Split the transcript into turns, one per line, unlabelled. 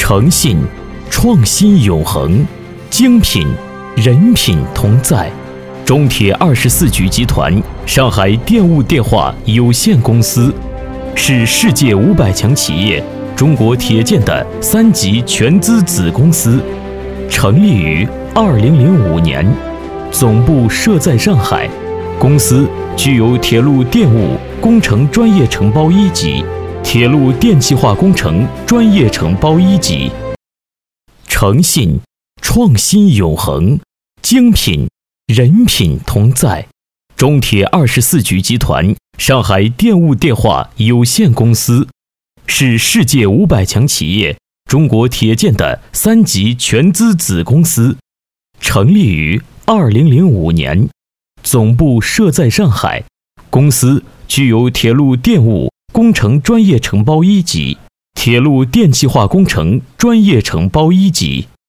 诚信、创新永恒，精品、人品同在。中铁24局集团上海电务电话有限公司是世界500强企业中国铁建的3级全资子公司，成立于2005年，总部设在上海。公司具有铁路电务工程专业承包1级、铁路电气化工程专业承包1级。诚信、创新永恒，精品、人品同在。中铁24局集团上海电务电话有限公司是世界500强企业中国铁建的3级全资子公司，成立于2005年，总部设在上海。公司具有铁路电务工程专业承包1级、铁路电气化工程专业承包1级。